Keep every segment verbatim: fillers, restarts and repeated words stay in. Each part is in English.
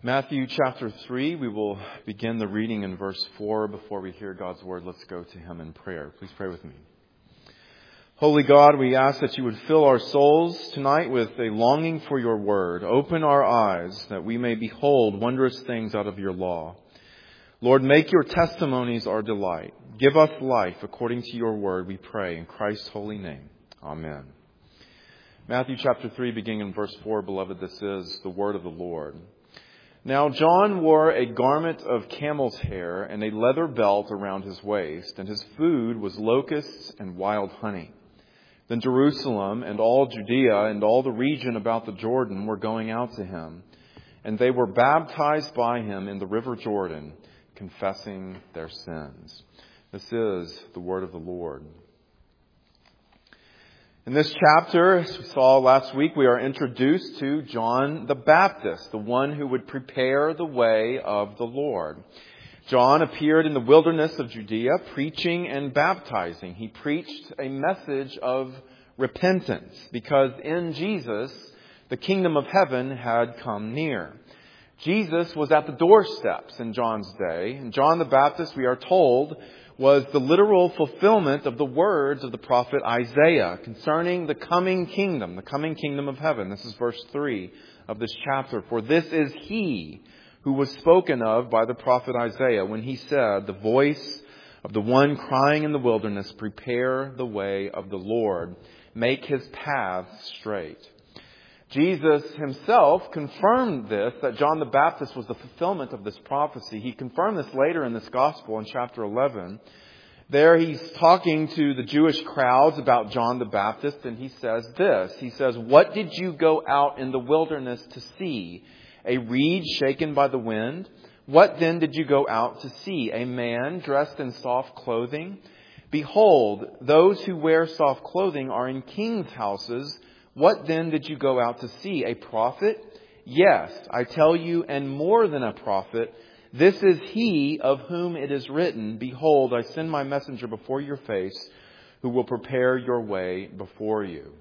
Matthew chapter three, we will begin the reading in verse four. Before we hear God's word, let's go to Him in prayer. Please pray with me. Holy God, we ask that you would fill our souls tonight with a longing for your word. Open our eyes that we may behold wondrous things out of your law. Lord, make your testimonies our delight. Give us life according to your word, we pray in Christ's holy name. Amen. Matthew chapter three, beginning in verse four, beloved, this is the word of the Lord. Now John wore a garment of camel's hair and a leather belt around his waist, and his food was locusts and wild honey. Then Jerusalem and all Judea and all the region about the Jordan were going out to him, and they were baptized by him in the river Jordan, confessing their sins. This is the word of the Lord. In this chapter, as we saw last week, we are introduced to John the Baptist, the one who would prepare the way of the Lord. John appeared in the wilderness of Judea, preaching and baptizing. He preached a message of repentance, because in Jesus, the kingdom of heaven had come near. Jesus was at the doorsteps in John's day, and John the Baptist, we are told, was the literal fulfillment of the words of the prophet Isaiah concerning the coming kingdom, the coming kingdom of heaven. This is verse three of this chapter. For this is he who was spoken of by the prophet Isaiah when he said, the voice of the one crying in the wilderness, prepare the way of the Lord, make his paths straight. Jesus himself confirmed this, that John the Baptist was the fulfillment of this prophecy. He confirmed this later in this gospel in chapter eleven. There he's talking to the Jewish crowds about John the Baptist, and he says this. He says, what did you go out in the wilderness to see? A reed shaken by the wind? What then did you go out to see? A man dressed in soft clothing? Behold, those who wear soft clothing are in kings' houses. What then did you go out to see? A prophet? Yes, I tell you, and more than a prophet. This is he of whom it is written, behold, I send my messenger before your face, who will prepare your way before you.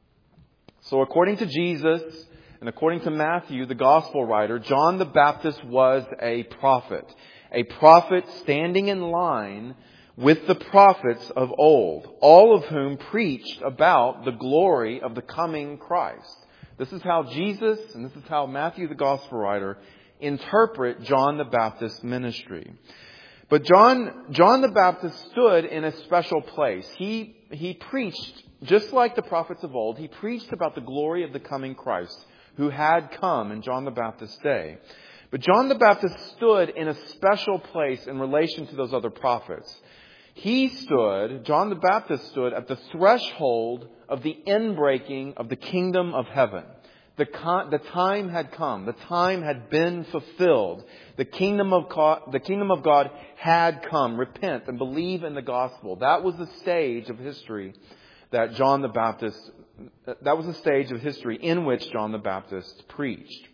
So according to Jesus, and according to Matthew, the gospel writer, John the Baptist was a prophet. A prophet standing in line with the prophets of old, all of whom preached about the glory of the coming Christ. This is how Jesus, and this is how Matthew, the gospel writer, interpret John the Baptist's ministry. But John, John the Baptist stood in a special place. He, he preached, just like the prophets of old, he preached about the glory of the coming Christ, who had come in John the Baptist's day. But John the Baptist stood in a special place in relation to those other prophets. He stood, John the Baptist stood at the threshold of the inbreaking of the kingdom of heaven. The, con- the time had come. The time had been fulfilled. The kingdom of God, the kingdom of God had come. Repent and believe in the gospel. That was the stage of history that John the Baptist, that was the stage of history in which John the Baptist preached.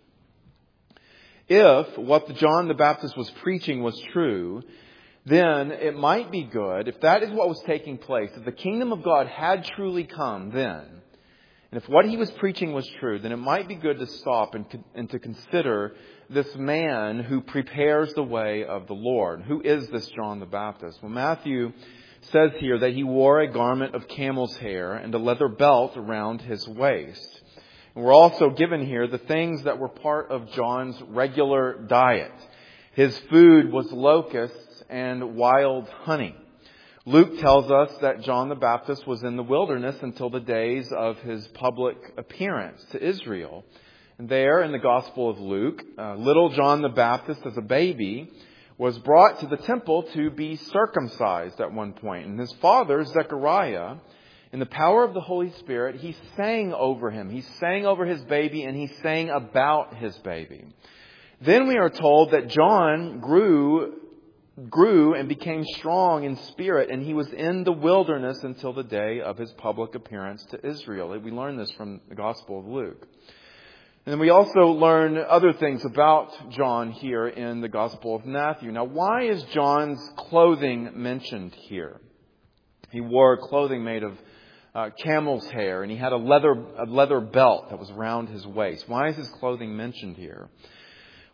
If what John the Baptist was preaching was true, then it might be good, if that is what was taking place, if the kingdom of God had truly come then, and if what he was preaching was true, then it might be good to stop and, and to consider this man who prepares the way of the Lord. Who is this John the Baptist? Well, Matthew says here that he wore a garment of camel's hair and a leather belt around his waist. And we're also given here the things that were part of John's regular diet. His food was locusts and wild honey. Luke tells us that John the Baptist was in the wilderness until the days of his public appearance to Israel. And there in the Gospel of Luke, uh, little John the Baptist as a baby was brought to the temple to be circumcised at one point. And his father, Zechariah, in the power of the Holy Spirit, he sang over him. He sang over his baby, and he sang about his baby. Then we are told that John grew grew and became strong in spirit, and he was in the wilderness until the day of his public appearance to Israel. We learn this from the Gospel of Luke. And then we also learn other things about John here in the Gospel of Matthew. Now, why is John's clothing mentioned here? He wore clothing made of uh, camel's hair, and he had a leather a leather belt that was around his waist. Why is his clothing mentioned here?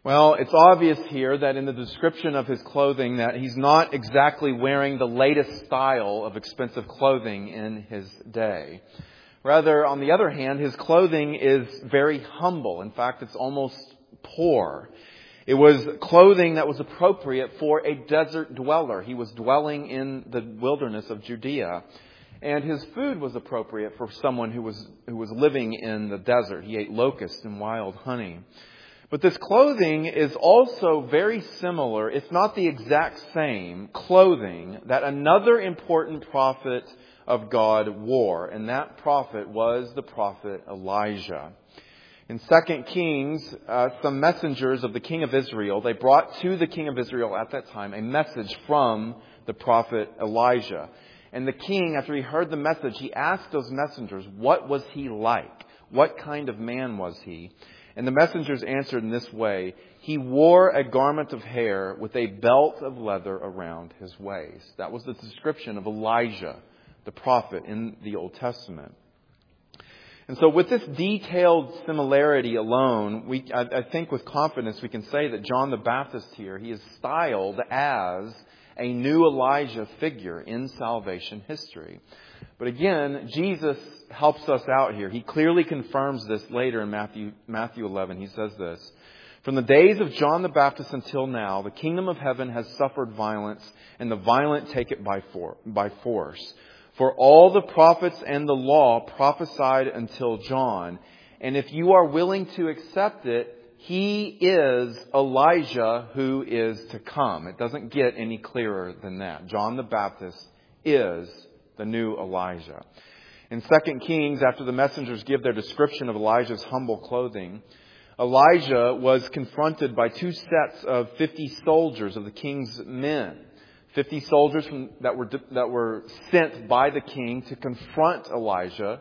Well, it's obvious here that in the description of his clothing that he's not exactly wearing the latest style of expensive clothing in his day. Rather, on the other hand, his clothing is very humble. In fact, it's almost poor. It was clothing that was appropriate for a desert dweller. He was dwelling in the wilderness of Judea. And his food was appropriate for someone who was who was living in the desert. He ate locusts and wild honey. But this clothing is also very similar, if not the exact same, clothing that another important prophet of God wore. And that prophet was the prophet Elijah. In Second Kings, uh, some messengers of the king of Israel, they brought to the king of Israel at that time a message from the prophet Elijah. And the king, after he heard the message, he asked those messengers, what was he like? What kind of man was he? And the messengers answered in this way: he wore a garment of hair with a belt of leather around his waist. That was the description of Elijah, the prophet in the Old Testament. And so with this detailed similarity alone, we, I, I think with confidence we can say that John the Baptist here, he is styled as a new Elijah figure in salvation history. But again, Jesus helps us out here. He clearly confirms this later in Matthew, Matthew eleven. He says this: from the days of John the Baptist until now, the kingdom of heaven has suffered violence, and the violent take it by, for, by force. For all the prophets and the law prophesied until John. And if you are willing to accept it, he is Elijah who is to come. It doesn't get any clearer than that. John the Baptist is the new Elijah. In Second Kings, after the messengers give their description of Elijah's humble clothing, Elijah was confronted by two sets of fifty soldiers of the king's men. Fifty soldiers from, that were that were sent by the king to confront Elijah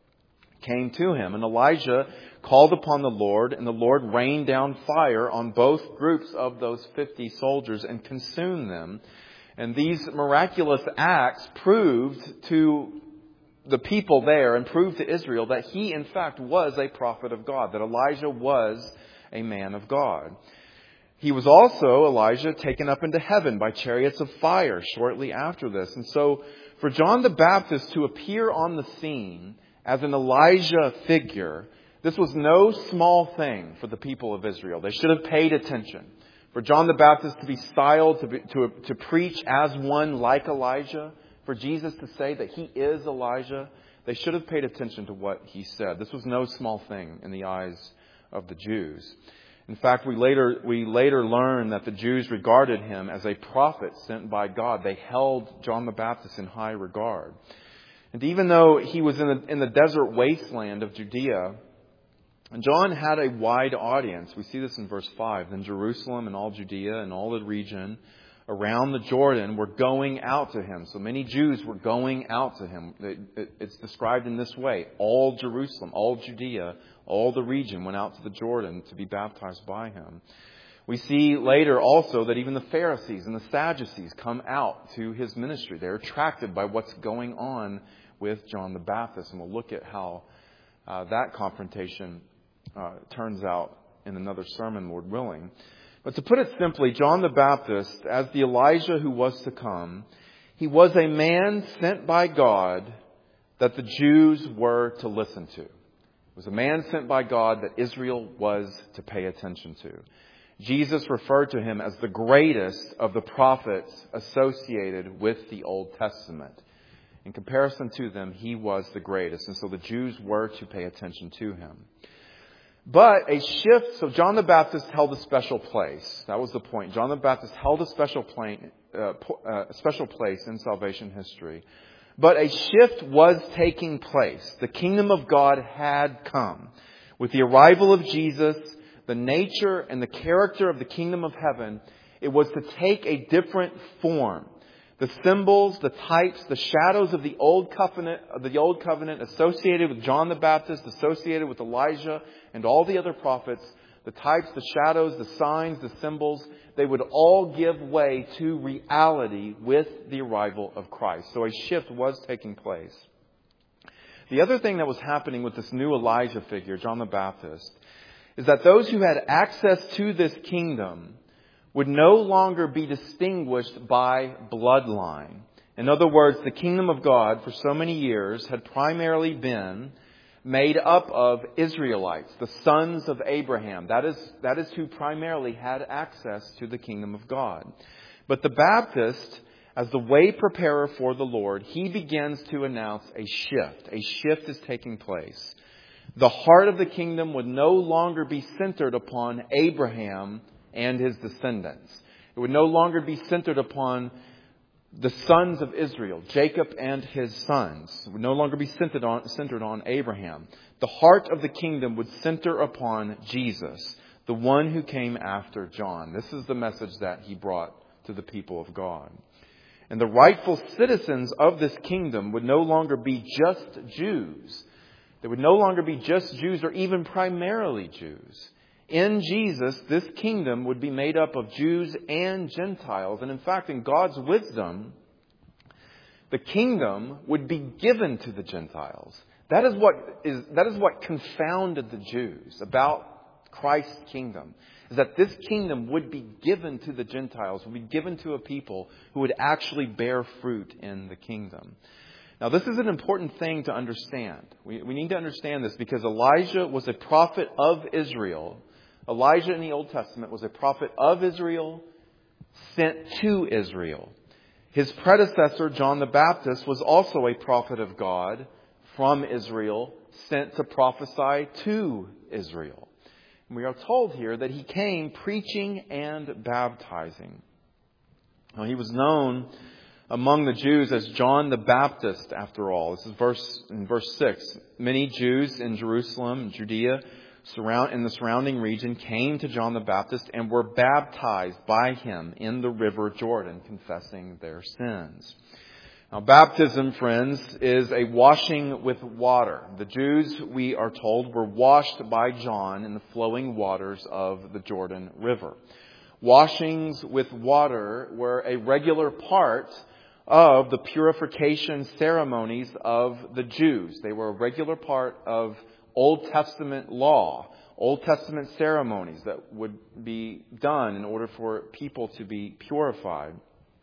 came to him. And Elijah called upon the Lord, and the Lord rained down fire on both groups of those fifty soldiers and consumed them. And these miraculous acts proved to the people there and proved to Israel that he, in fact, was a prophet of God, that Elijah was a man of God. He was also, Elijah, taken up into heaven by chariots of fire shortly after this. And so for John the Baptist to appear on the scene as an Elijah figure, this was no small thing for the people of Israel. They should have paid attention. For John the Baptist to be styled, to, be, to, to preach as one like Elijah, for Jesus to say that he is Elijah, they should have paid attention to what he said. This was no small thing in the eyes of the Jews. In fact, we later we later learn that the Jews regarded him as a prophet sent by God. They held John the Baptist in high regard. And even though he was in the, in the desert wasteland of Judea, John had a wide audience. We see this in verse five. Then Jerusalem and all Judea and all the region around the Jordan were going out to him. So many Jews were going out to him. It's described in this way. All Jerusalem, all Judea, all the region went out to the Jordan to be baptized by him. We see later also that even the Pharisees and the Sadducees come out to his ministry. They're attracted by what's going on with John the Baptist. And we'll look at how uh, that confrontation uh, turns out in another sermon, Lord willing. But to put it simply, John the Baptist, as the Elijah who was to come, he was a man sent by God that the Jews were to listen to. It was a man sent by God that Israel was to pay attention to. Jesus referred to him as the greatest of the prophets associated with the Old Testament. In comparison to them, he was the greatest. And so the Jews were to pay attention to him. But a shift, so John the Baptist held a special place. That was the point. John the Baptist held a special, plane, uh, uh, a special place in salvation history. But a shift was taking place. The kingdom of God had come. With the arrival of Jesus, the nature and the character of the kingdom of heaven, it was to take a different form. The symbols, the types, the shadows of the old covenant, of the old covenant associated with John the Baptist, associated with Elijah and all the other prophets, the types, the shadows, the signs, the symbols, they would all give way to reality with the arrival of Christ. So a shift was taking place. The other thing that was happening with this new Elijah figure, John the Baptist, is that those who had access to this kingdom would no longer be distinguished by bloodline. In other words, the kingdom of God for so many years had primarily been made up of Israelites, the sons of Abraham. That is, that is who primarily had access to the kingdom of God. But the Baptist, as the way preparer for the Lord, he begins to announce a shift. A shift is taking place. The heart of the kingdom would no longer be centered upon Abraham and his descendants. It would no longer be centered upon the sons of Israel, Jacob and his sons. It would no longer be centered on, centered on Abraham. The heart of the kingdom would center upon Jesus, the one who came after John. This is the message that he brought to the people of God. And the rightful citizens of this kingdom would no longer be just Jews. They would no longer be just Jews or even primarily Jews. In Jesus, this kingdom would be made up of Jews and Gentiles. And in fact, in God's wisdom, the kingdom would be given to the Gentiles. That is what is, that is what confounded the Jews about Christ's kingdom, is that this kingdom would be given to the Gentiles, would be given to a people who would actually bear fruit in the kingdom. Now, this is an important thing to understand. We, we need to understand this because Elijah was a prophet of Israel. Elijah in the Old Testament was a prophet of Israel, sent to Israel. His predecessor, John the Baptist, was also a prophet of God from Israel, sent to prophesy to Israel. And we are told here that he came preaching and baptizing. Now, he was known among the Jews as John the Baptist, after all. This is verse in verse six. Many Jews in Jerusalem, Judea, surround in the surrounding region came to John the Baptist and were baptized by him in the river Jordan, confessing their sins. Now, baptism, friends, is a washing with water. The Jews, we are told, were washed by John in the flowing waters of the Jordan River. Washings with water were a regular part of the purification ceremonies of the Jews. They were a regular part of Old Testament law, Old Testament ceremonies that would be done in order for people to be purified.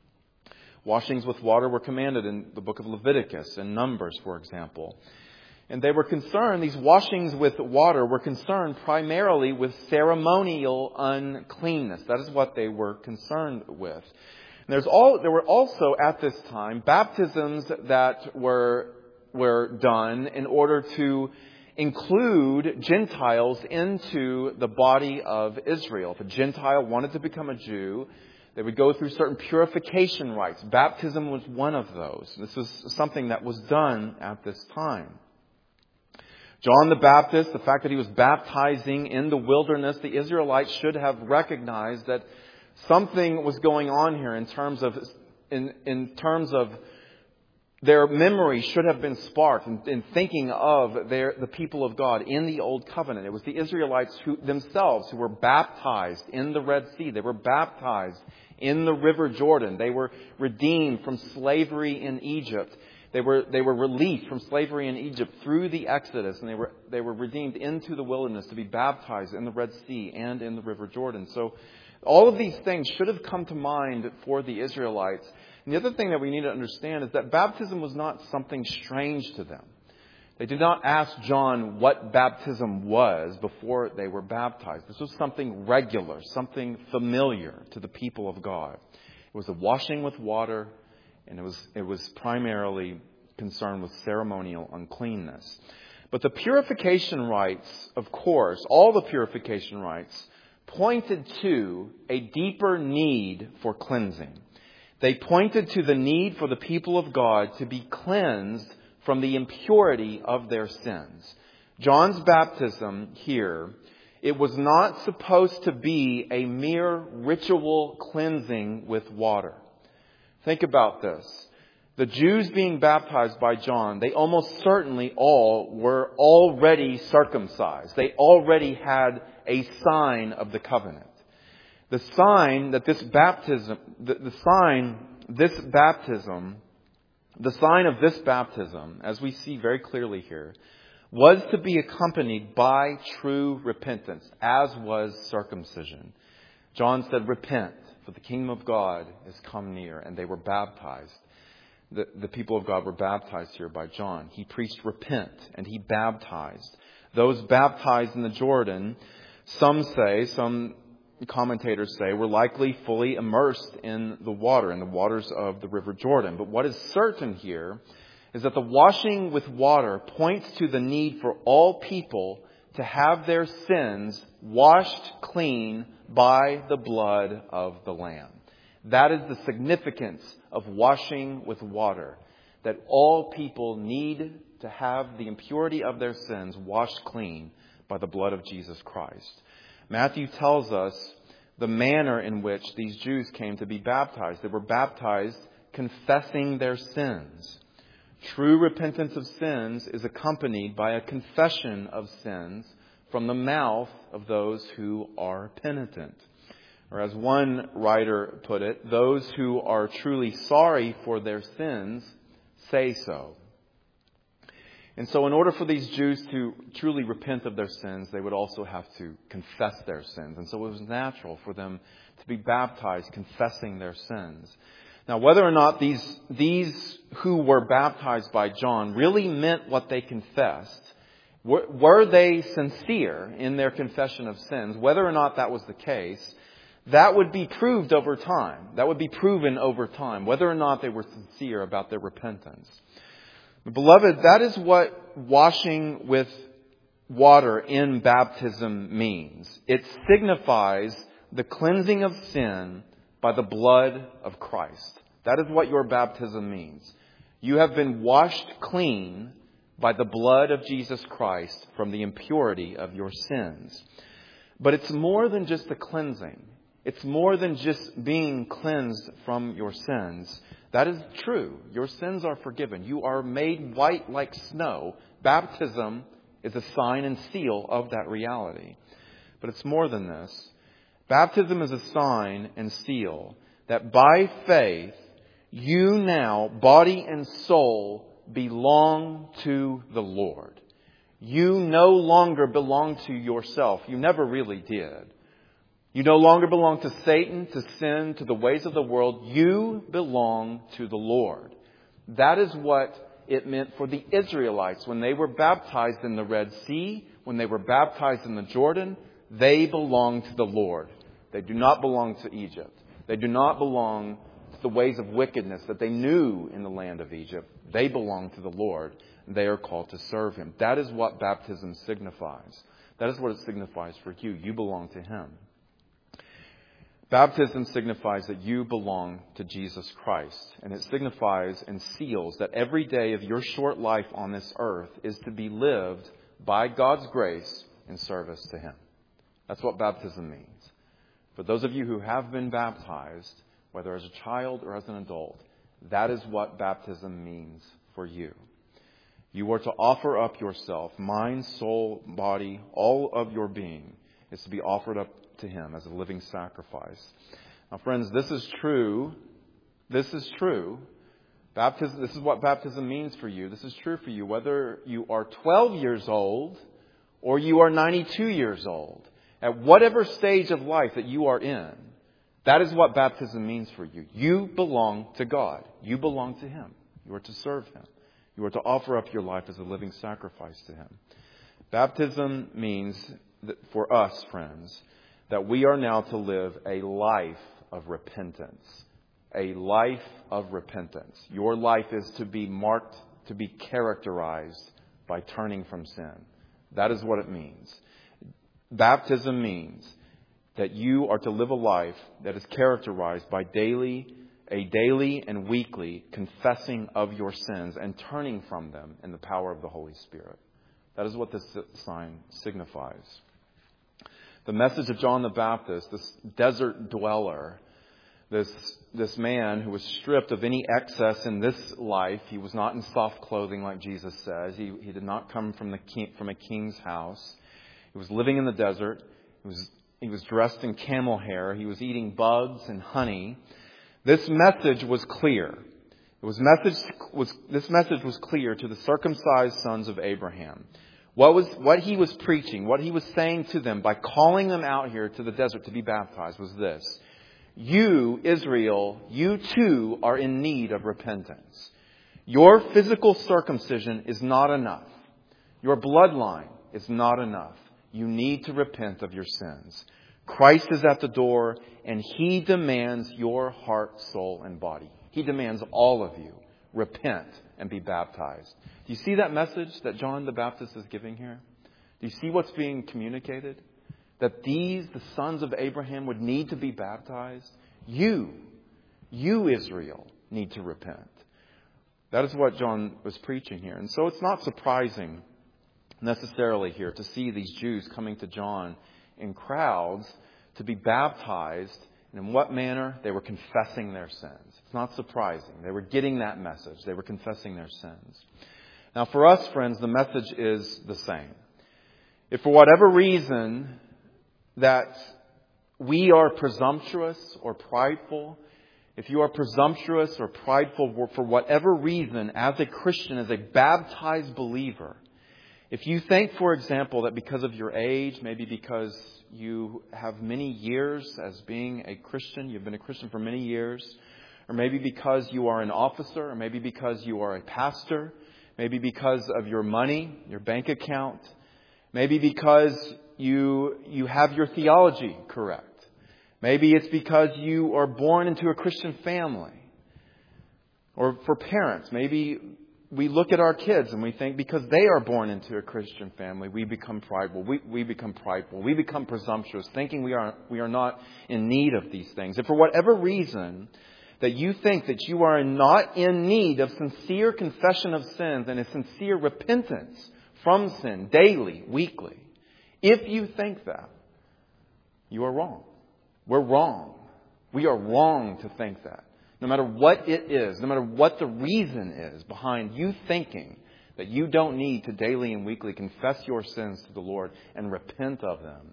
Washings with water were commanded in the book of Leviticus and Numbers, for example. And they were concerned, these washings with water were concerned primarily with ceremonial uncleanness. That is what they were concerned with. And there's all, there were also at this time baptisms that were, were done in order to include Gentiles into the body of Israel. If a Gentile wanted to become a Jew, they would go through certain purification rites. Baptism was one of those. This was something that was done at this time. John the Baptist, the fact that he was baptizing in the wilderness, the Israelites should have recognized that something was going on here in terms of in, in terms of their memory should have been sparked in, in thinking of their, the people of God in the Old Covenant. It was the Israelites who themselves who were baptized in the Red Sea. They were baptized in the River Jordan. They were redeemed from slavery in Egypt. They were they were released from slavery in Egypt through the Exodus, and they were they were redeemed into the wilderness to be baptized in the Red Sea and in the River Jordan. So all of these things should have come to mind for the Israelites. And the other thing that we need to understand is that baptism was not something strange to them. They did not ask John what baptism was before they were baptized. This was something regular, something familiar to the people of God. It was a washing with water, and it was it was primarily concerned with ceremonial uncleanness. But the purification rites, of course, all the purification rites, pointed to a deeper need for cleansing. They pointed to the need for the people of God to be cleansed from the impurity of their sins. John's baptism here, it was not supposed to be a mere ritual cleansing with water. Think about this. The Jews being baptized by John, they almost certainly all were already circumcised. They already had a sign of the covenant. The sign that this baptism, the, the sign, this baptism, the sign of this baptism, as we see very clearly here, was to be accompanied by true repentance, as was circumcision. John said, "Repent, for the kingdom of God is come near," and they were baptized. The, the people of God were baptized here by John. He preached repent, and he baptized. Those baptized in the Jordan, some say, some commentators say, were likely fully immersed in the water, in the waters of the River Jordan. But what is certain here is that the washing with water points to the need for all people to have their sins washed clean by the blood of the Lamb. That is the significance of washing with water, that all people need to have the impurity of their sins washed clean by the blood of Jesus Christ. Matthew tells us the manner in which these Jews came to be baptized. They were baptized confessing their sins. True repentance of sins is accompanied by a confession of sins from the mouth of those who are penitent. Or as one writer put it, those who are truly sorry for their sins say so. And so in order for these Jews to truly repent of their sins, they would also have to confess their sins. And so it was natural for them to be baptized confessing their sins. Now, whether or not these, these who were baptized by John really meant what they confessed, were, were they sincere in their confession of sins, whether or not that was the case, that would be proved over time. That would be proven over time, whether or not they were sincere about their repentance. Beloved, that is what washing with water in baptism means. It signifies the cleansing of sin by the blood of Christ. That is what your baptism means. You have been washed clean by the blood of Jesus Christ from the impurity of your sins. But it's more than just a cleansing. It's more than just being cleansed from your sins. That is true. Your sins are forgiven. You are made white like snow. Baptism is a sign and seal of that reality. But it's more than this. Baptism is a sign and seal that by faith, you now, body and soul, belong to the Lord. You no longer belong to yourself. You never really did. You no longer belong to Satan, to sin, to the ways of the world. You belong to the Lord. That is what it meant for the Israelites when they were baptized in the Red Sea, when they were baptized in the Jordan. They belong to the Lord. They do not belong to Egypt. They do not belong to the ways of wickedness that they knew in the land of Egypt. They belong to the Lord. They are called to serve Him. That is what baptism signifies. That is what it signifies for you. You belong to Him. Baptism signifies that you belong to Jesus Christ, and it signifies and seals that every day of your short life on this earth is to be lived by God's grace in service to Him. That's what baptism means. For those of you who have been baptized, whether as a child or as an adult, that is what baptism means for you. You are to offer up yourself, mind, soul, body, all of your being is to be offered up to Him as a living sacrifice. Now, friends, this is true. This is true. Baptism, this is what baptism means for you. This is true for you whether you are twelve years old or you are ninety-two years old. At whatever stage of life that you are in, that is what baptism means for you. You belong to God. You belong to Him. You are to serve Him. You are to offer up your life as a living sacrifice to Him. Baptism means that for us, friends, that we are now to live a life of repentance. A life of repentance. Your life is to be marked, to be characterized by turning from sin. That is what it means. Baptism means that you are to live a life that is characterized by daily, a daily and weekly confessing of your sins and turning from them in the power of the Holy Spirit. That is what this sign signifies. The message of John the Baptist, this desert dweller, this, this man who was stripped of any excess in this life. He was not in soft clothing like Jesus says. He, he did not come from, the king, from a king's house. He was living in the desert. He was, he was dressed in camel hair. He was eating bugs and honey. This message was clear. It was message was, this message was clear to the circumcised sons of Abraham. What was, what he was preaching, what he was saying to them by calling them out here to the desert to be baptized was this. You, Israel, you too are in need of repentance. Your physical circumcision is not enough. Your bloodline is not enough. You need to repent of your sins. Christ is at the door, and He demands your heart, soul, and body. He demands all of you. Repent and be baptized. Do you see that message that John the Baptist is giving here? Do you see what's being communicated? That these, the sons of Abraham, would need to be baptized. You, you Israel, need to repent. That is what John was preaching here. And so it's not surprising necessarily here to see these Jews coming to John in crowds to be baptized. And in what manner? They were confessing their sins. It's not surprising. They were getting that message. They were confessing their sins. Now for us, friends, the message is the same. If for whatever reason that we are presumptuous or prideful, if you are presumptuous or prideful for whatever reason as a Christian, as a baptized believer, if you think, for example, that because of your age, maybe because you have many years as being a Christian, you've been a Christian for many years, or maybe because you are an officer, or maybe because you are a pastor, maybe because of your money, your bank account, maybe because you you have your theology correct. Maybe it's because you are born into a Christian family. Or for parents, maybe we look at our kids and we think because they are born into a Christian family, we become prideful. We, we become prideful. We become presumptuous, thinking we are we are not in need of these things. If for whatever reason that you think that you are not in need of sincere confession of sins and a sincere repentance from sin daily, weekly, if you think that, you are wrong. We're wrong. We are wrong to think that. No matter what it is, no matter what the reason is behind you thinking that you don't need to daily and weekly confess your sins to the Lord and repent of them,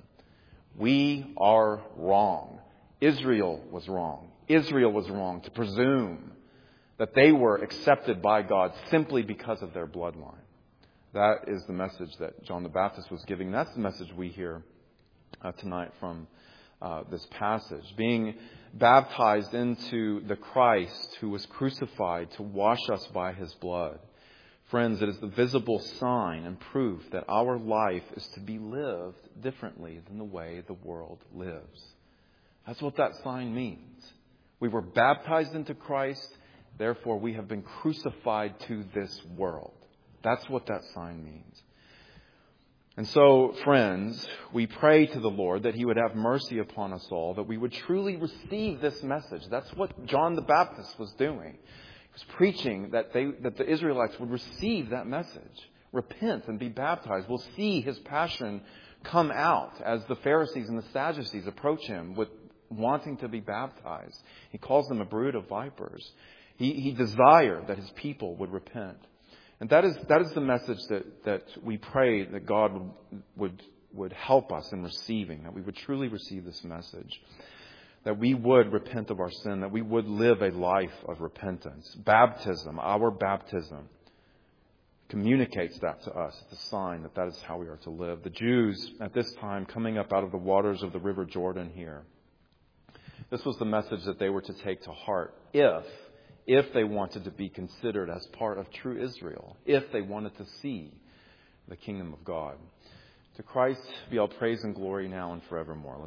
we are wrong. Israel was wrong. Israel was wrong to presume that they were accepted by God simply because of their bloodline. That is the message that John the Baptist was giving. That's the message we hear uh, tonight from uh, this passage. Being baptized into the Christ who was crucified to wash us by His blood. Friends, it is the visible sign and proof that our life is to be lived differently than the way the world lives. That's what that sign means. We were baptized into Christ, therefore we have been crucified to this world. That's what that sign means. And so, friends, we pray to the Lord that He would have mercy upon us all, that we would truly receive this message. That's what John the Baptist was doing. He was preaching that they, that the Israelites would receive that message. Repent and be baptized. We'll see His passion come out as the Pharisees and the Sadducees approach Him with wanting to be baptized. He calls them a brood of vipers. He, he desired that His people would repent. And that is that is the message that, that we pray that God would, would would help us in receiving, that we would truly receive this message, that we would repent of our sin, that we would live a life of repentance. Baptism, our baptism, communicates that to us. It's a sign that that is how we are to live. The Jews at this time coming up out of the waters of the River Jordan here, this was the message that they were to take to heart if If they wanted to be considered as part of true Israel, if they wanted to see the kingdom of God. To Christ be all praise and glory now and forevermore.